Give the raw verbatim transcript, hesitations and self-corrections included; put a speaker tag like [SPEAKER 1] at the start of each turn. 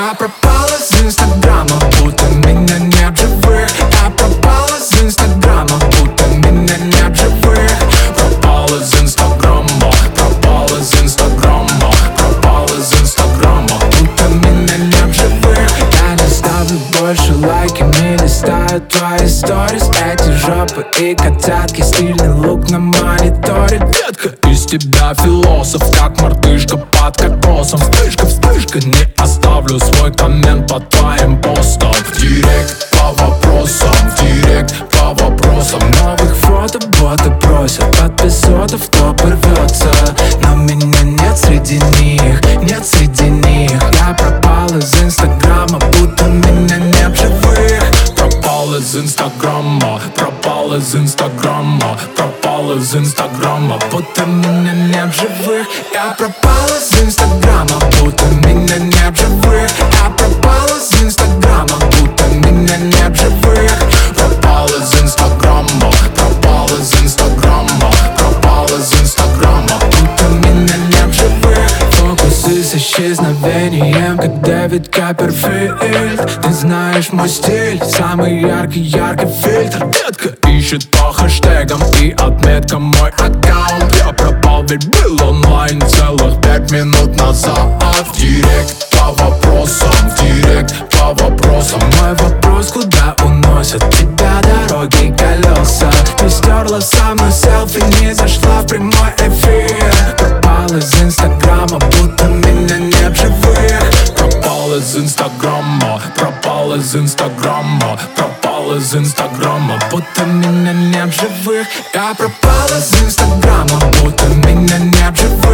[SPEAKER 1] Я пропала с инстаграма, будто меня нет в живых. Я пропала с инстаграма, будто меня нет в живых. Пропала из инстаграма, пропала из инстаграма, пропала из инстаграма, будто меня нет в живых. Я не ставлю больше лайки, не листаю твои сторис. Эти жопы и котятки, стильный лук на мониторе. Детка, из тебя философ, как мартышка под кокосом. Вспышка, вспышка, не оставлю свой коммент под твоим постом. В директ по вопросам, в директ по вопросам. Новых фото боты просят, подписотов топ рвется. Но меня нет среди них, нет среди них. Я пропал из инстаграма, будто меня нет в живых. Пропал из инстаграма, пропал из инстаграма, пропал из инстаграма, будто меня нет в живых. Я пропал из инстаграма, будто меня нет в живых. Я пропал из инстаграма, будто меня нет в живых. Пропал из инстаграма, пропал из инстаграма, пропал из инстаграма, будто меня нет в живых. Фокусы с исчезновением, как Дэвид Копперфильд. Ты знаешь мой стиль, самый яркий, яркий фильтр. Детка ищет по хэштегам и отметкам мой аккаунт. Я пропал, ведь был онлайн целых пять минут назад. В директ по вопросам, в директ по вопросам. Мой вопрос, куда уносят тебя дороги и колеса? Ты стерла со мной селфи, не зашла в прямой эфир. Пропал из инстаграма, будто меня нет в живых. Пропал из инстаграма, пропал из инстаграма, пропал из инстаграма, будто меня нет в живых. Я пропал из инстаграма, будто меня нет в живых.